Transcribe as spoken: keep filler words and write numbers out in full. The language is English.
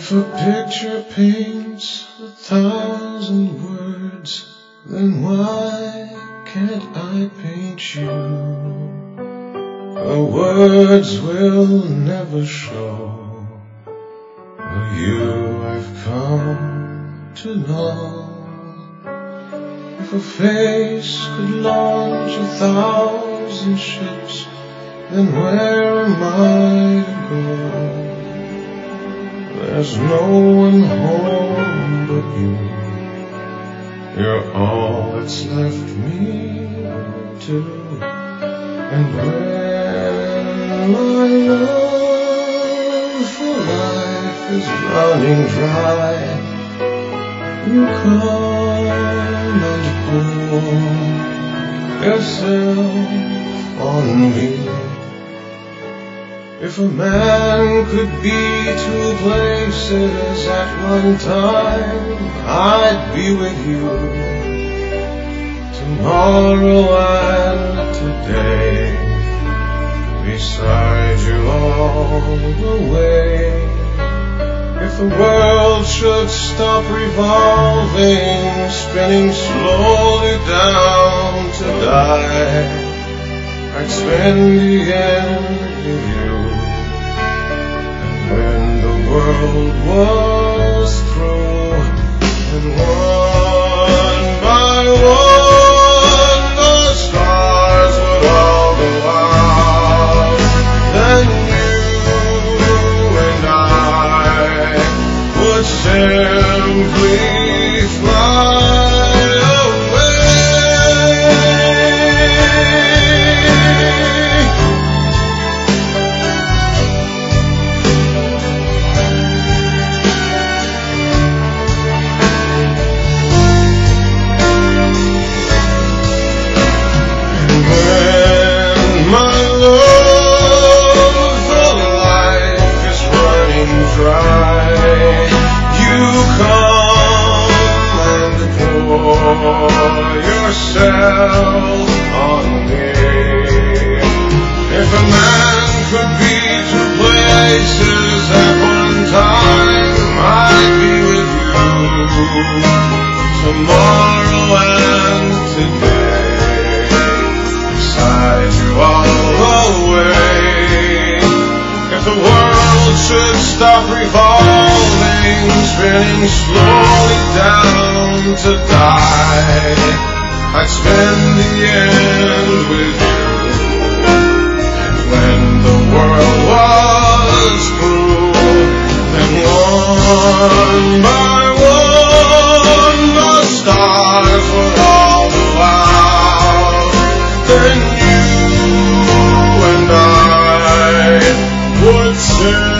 If a picture paints a thousand words, then why can't I paint you? The words will never show the you I've come to know. If a face could launch a thousand ships, then where am I to go? There's no one home but you. You're all that's left me to do. And when my love for life is running dry, you come and pour yourself on me. If a man could be two places at one time, I'd be with you tomorrow and today, beside you all the way. If the world should stop revolving, spinning slowly down to die, I'd spend the end with you. When the world was through, and one by one the stars would all go out, then you and I would simply fly away. Yourself on me. If a man could be two places at one time, I'd be with you tomorrow and today, beside you all the way. If the world should stop revolving, spinning slowly down to die, I'd spend the end with you. And when the world was through, then one by one the stars would all go out, then you and I would sing.